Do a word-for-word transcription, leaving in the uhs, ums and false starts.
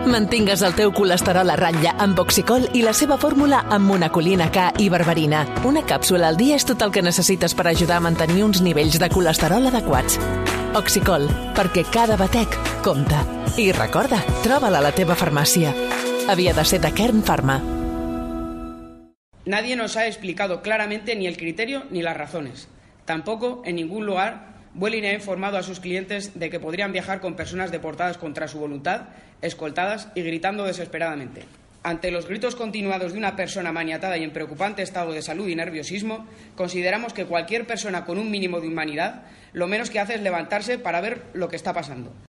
Mantingues el teu colesterol a ratlla amb Oxicol i la seva fórmula amb monacolina K i berberina. Una càpsula al dia és tot el que necessites per ajudar a mantenir uns nivells de colesterol adequats. Oxicol, perquè cada batec compta. I recorda, troba-la a la teva farmàcia. Havia de ser de Kern Pharma. Nadie nos ha explicado claramente ni el criterio ni las razones. Tampoco, en ningún lugar, Vueling ha informado a sus clientes de que podrían viajar con personas deportadas contra su voluntad, escoltadas y gritando desesperadamente. Ante los gritos continuados de una persona maniatada y en preocupante estado de salud y nerviosismo, consideramos que cualquier persona con un mínimo de humanidad lo menos que hace es levantarse para ver lo que está pasando.